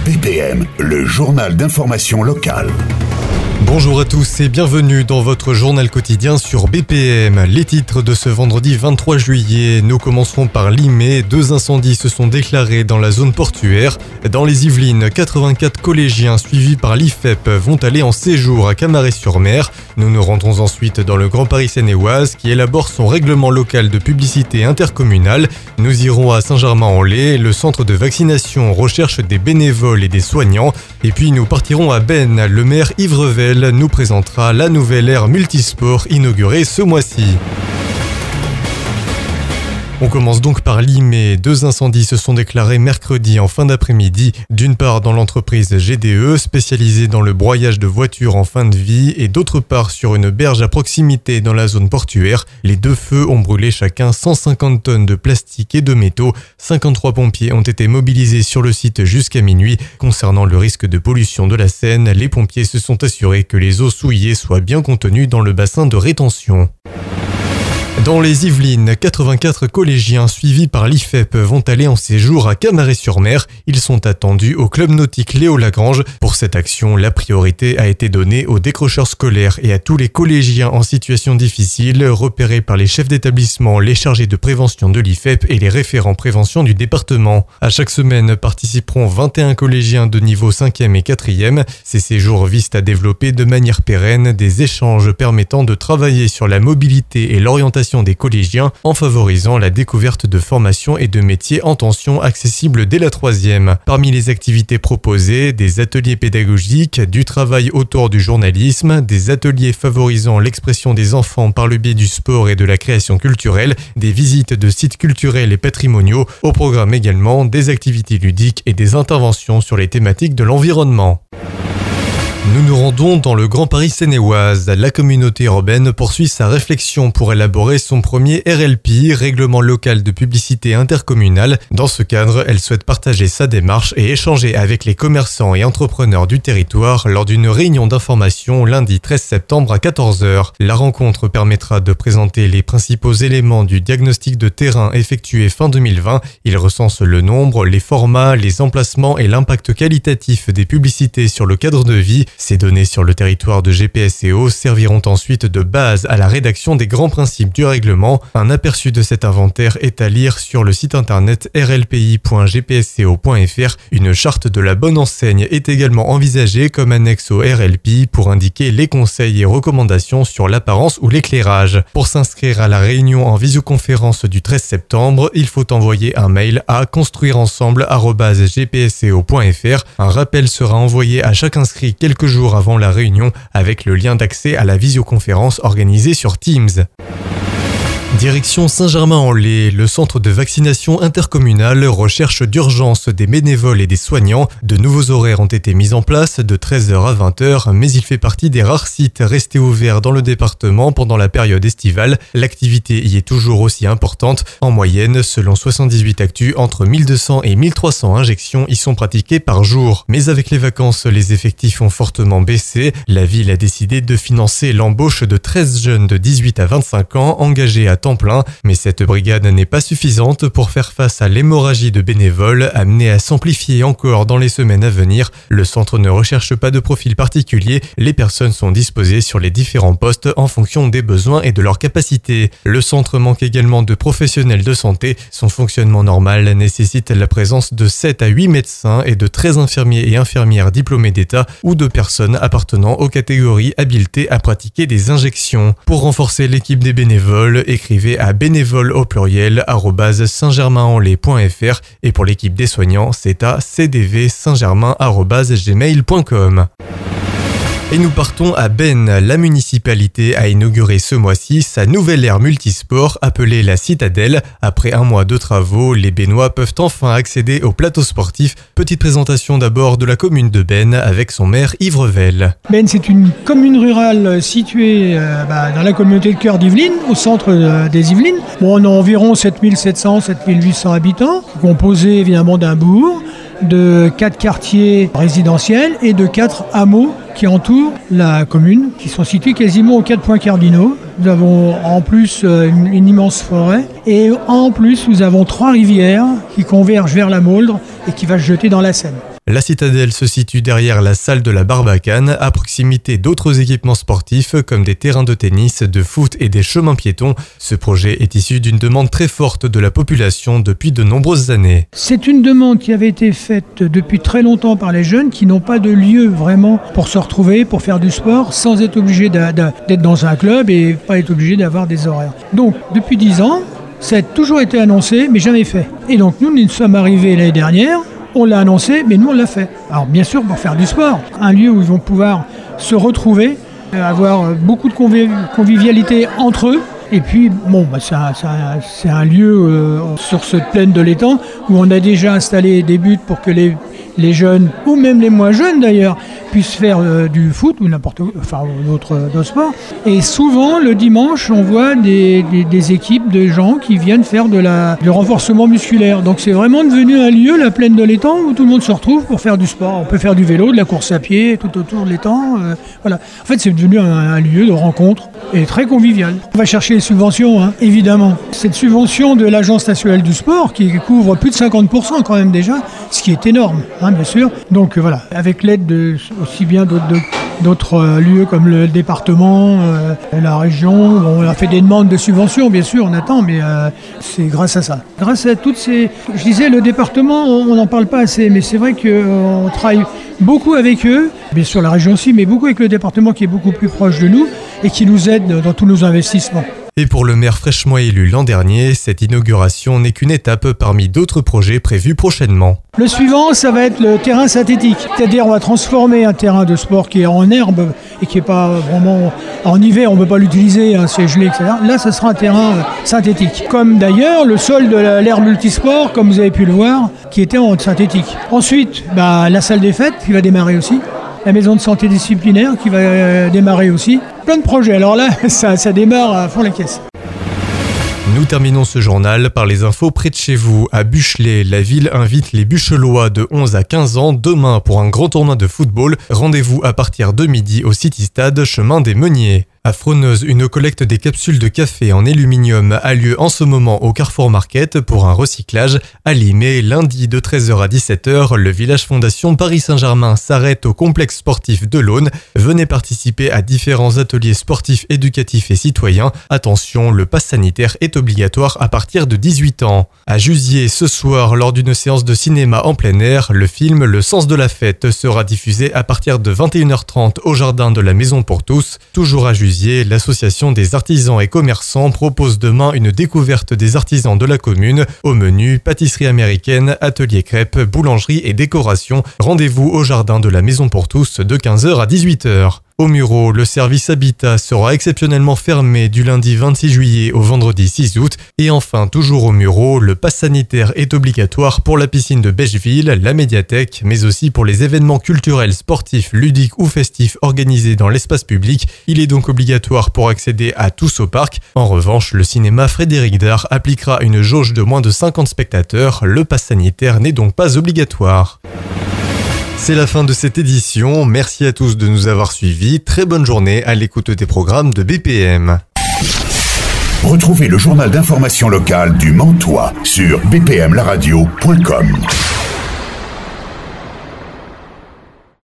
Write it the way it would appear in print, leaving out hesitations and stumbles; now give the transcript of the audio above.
BPM, le journal d'information locale. Bonjour à tous et bienvenue dans votre journal quotidien sur BPM. Les titres de ce vendredi 23 juillet. Nous commencerons par Limay. 2 incendies se sont déclarés dans la zone portuaire. Dans les Yvelines, 84 collégiens suivis par l'IFEP vont aller en séjour à Camaret-sur-Mer. Nous nous rendrons ensuite dans le Grand Paris Seine-et-Oise qui élabore son règlement local de publicité intercommunale. Nous irons à Saint-Germain-en-Laye. Le centre de vaccination recherche des bénévoles et des soignants. Et puis nous partirons à Bennes. Le maire Yves Revel nous présentera la nouvelle aire multisport inaugurée ce mois-ci. On commence donc par Limay. 2 incendies se sont déclarés mercredi en fin d'après-midi. D'une part dans l'entreprise GDE, spécialisée dans le broyage de voitures en fin de vie, et d'autre part sur une berge à proximité dans la zone portuaire. Les 2 feux ont brûlé chacun 150 tonnes de plastique et de métaux. 53 pompiers ont été mobilisés sur le site jusqu'à minuit. Concernant le risque de pollution de la Seine, les pompiers se sont assurés que les eaux souillées soient bien contenues dans le bassin de rétention. Dans les Yvelines, 84 collégiens suivis par l'IFEP vont aller en séjour à Camaret-sur-Mer. Ils sont attendus au club nautique Léo Lagrange. Pour cette action, la priorité a été donnée aux décrocheurs scolaires et à tous les collégiens en situation difficile, repérés par les chefs d'établissement, les chargés de prévention de l'IFEP et les référents prévention du département. À chaque semaine participeront 21 collégiens de niveau 5e et 4e. Ces séjours visent à développer de manière pérenne des échanges permettant de travailler sur la mobilité et l'orientation des collégiens en favorisant la découverte de formations et de métiers en tension accessibles dès la 3e. Parmi les activités proposées, des ateliers pédagogiques, du travail autour du journalisme, des ateliers favorisant l'expression des enfants par le biais du sport et de la création culturelle, des visites de sites culturels et patrimoniaux, au programme également des activités ludiques et des interventions sur les thématiques de l'environnement. Nous nous rendons dans le Grand Paris Seine-et-Oise. La communauté urbaine poursuit sa réflexion pour élaborer son premier RLP, règlement local de publicité intercommunale. Dans ce cadre, elle souhaite partager sa démarche et échanger avec les commerçants et entrepreneurs du territoire lors d'une réunion d'information lundi 13 septembre à 14h. La rencontre permettra de présenter les principaux éléments du diagnostic de terrain effectué fin 2020. Il recense le nombre, les formats, les emplacements et l'impact qualitatif des publicités sur le cadre de vie. Ces données sur le territoire de GPSEO serviront ensuite de base à la rédaction des grands principes du règlement. Un aperçu de cet inventaire est à lire sur le site internet rlpi.gpsco.fr. Une charte de la bonne enseigne est également envisagée comme annexe au RLP pour indiquer les conseils et recommandations sur l'apparence ou l'éclairage. Pour s'inscrire à la réunion en visioconférence du 13 septembre, il faut envoyer un mail à construireensemble@gpsco.fr. Un rappel sera envoyé à chaque inscrit quelques jours avant la réunion avec le lien d'accès à la visioconférence organisée sur Teams. Direction Saint-Germain-en-Laye, le centre de vaccination intercommunal recherche d'urgence des bénévoles et des soignants. De nouveaux horaires ont été mis en place de 13h à 20h, mais il fait partie des rares sites restés ouverts dans le département pendant la période estivale. L'activité y est toujours aussi importante. En moyenne, selon 78 Actu, entre 1200 et 1300 injections y sont pratiquées par jour. Mais avec les vacances, les effectifs ont fortement baissé. La ville a décidé de financer l'embauche de 13 jeunes de 18 à 25 ans engagés à temps plein, mais cette brigade n'est pas suffisante pour faire face à l'hémorragie de bénévoles amenée à s'amplifier encore dans les semaines à venir. Le centre ne recherche pas de profil particulier, les personnes sont disposées sur les différents postes en fonction des besoins et de leurs capacités. Le centre manque également de professionnels de santé. Son fonctionnement normal nécessite la présence de 7 à 8 médecins et de 13 infirmiers et infirmières diplômés d'État ou de personnes appartenant aux catégories habilitées à pratiquer des injections. Pour renforcer l'équipe des bénévoles, écrivez à bénévoles au pluriel @saintgermainenlaye.fr et pour l'équipe des soignants, c'est à cdvsaintgermain@gmail.com. Et nous partons à Bennes. La municipalité a inauguré ce mois-ci sa nouvelle aire multisport appelée la Citadelle. Après un mois de travaux, les Bennois peuvent enfin accéder au plateau sportif. Petite présentation d'abord de la commune de Bennes avec son maire Yves Revel. Bennes, c'est une commune rurale située dans la communauté de cœur d'Yvelines, au centre des Yvelines. On a environ 7700-7800 habitants, composés évidemment d'un bourg, de 4 quartiers résidentiels et de 4 hameaux qui entourent la commune, qui sont situés quasiment aux 4 points cardinaux. Nous avons en plus une immense forêt et en plus nous avons 3 rivières qui convergent vers la Mauldre et qui va se jeter dans la Seine. La citadelle se situe derrière la salle de la Barbacane, à proximité d'autres équipements sportifs comme des terrains de tennis, de foot et des chemins piétons. Ce projet est issu d'une demande très forte de la population depuis de nombreuses années. C'est une demande qui avait été faite depuis très longtemps par les jeunes qui n'ont pas de lieu vraiment pour se retrouver, pour faire du sport, sans être obligés d'être dans un club et pas être obligés d'avoir des horaires. Donc, depuis 10 ans, ça a toujours été annoncé, mais jamais fait. Et donc, nous sommes arrivés l'année dernière. On l'a annoncé, mais nous on l'a fait. Alors bien sûr pour faire du sport, un lieu où ils vont pouvoir se retrouver, avoir beaucoup de convivialité entre eux. Et puis c'est un lieu sur cette plaine de l'étang où on a déjà installé des buts pour que les jeunes, ou même les moins jeunes d'ailleurs, puissent faire du foot ou d'autres sports. Et souvent, le dimanche, on voit des équipes de gens qui viennent faire du renforcement musculaire. Donc c'est vraiment devenu un lieu, la plaine de l'étang, où tout le monde se retrouve pour faire du sport. On peut faire du vélo, de la course à pied, tout autour de l'étang. Voilà. En fait, c'est devenu un lieu de rencontre et très convivial. On va chercher les subventions, évidemment. Cette subvention de l'Agence nationale du sport, qui couvre plus de 50% quand même déjà, ce qui est énorme. Bien sûr. Donc voilà, avec l'aide aussi bien d'autres lieux comme le département, la région, on a fait des demandes de subventions, bien sûr, on attend, mais c'est grâce à ça. Grâce à toutes ces... Je disais, le département, on n'en parle pas assez, mais c'est vrai qu'on travaille beaucoup avec eux, bien sûr la région aussi, mais beaucoup avec le département qui est beaucoup plus proche de nous et qui nous aide dans tous nos investissements. Et pour le maire fraîchement élu l'an dernier, cette inauguration n'est qu'une étape parmi d'autres projets prévus prochainement. Le suivant, ça va être le terrain synthétique. C'est-à-dire on va transformer un terrain de sport qui est en herbe et qui n'est pas vraiment... En hiver, on ne peut pas l'utiliser, c'est gelé, etc. Là, ça sera un terrain synthétique. Comme d'ailleurs le sol de l'ère multisport, comme vous avez pu le voir, qui était en synthétique. Ensuite, la salle des fêtes qui va démarrer aussi. La maison de santé disciplinaire qui va démarrer aussi. Plein de projets. Alors là, ça démarre à fond la caisse. Nous terminons ce journal par les infos près de chez vous. À Buchelay, la ville invite les Buchelois de 11 à 15 ans demain pour un grand tournoi de football. Rendez-vous à partir de midi au City Stade, chemin des Meuniers. À Froneuse, une collecte des capsules de café en aluminium a lieu en ce moment au Carrefour Market pour un recyclage. À Limay, lundi de 13h à 17h, le village Fondation Paris Saint-Germain s'arrête au complexe sportif de l'Aune. Venez participer à différents ateliers sportifs, éducatifs et citoyens. Attention, le pass sanitaire est obligatoire à partir de 18 ans. À Jusier, ce soir, lors d'une séance de cinéma en plein air, le film Le sens de la fête sera diffusé à partir de 21h30 au jardin de la Maison pour tous. Toujours à Jusier, l'association des artisans et commerçants propose demain une découverte des artisans de la commune. Au menu, pâtisserie américaine, atelier crêpes, boulangerie et décoration. Rendez-vous au jardin de la Maison pour tous de 15h à 18h. Au Mureau, le service Habitat sera exceptionnellement fermé du lundi 26 juillet au vendredi 6 août. Et enfin, toujours au Mureau, le pass sanitaire est obligatoire pour la piscine de Becheville, la médiathèque, mais aussi pour les événements culturels, sportifs, ludiques ou festifs organisés dans l'espace public. Il est donc obligatoire pour accéder à tous au parc. En revanche, le cinéma Frédéric Dard appliquera une jauge de moins de 50 spectateurs. Le pass sanitaire n'est donc pas obligatoire. C'est la fin de cette édition. Merci à tous de nous avoir suivis. Très bonne journée à l'écoute des programmes de BPM. Retrouvez le journal d'information locale du Mantois sur bpmlaradio.com.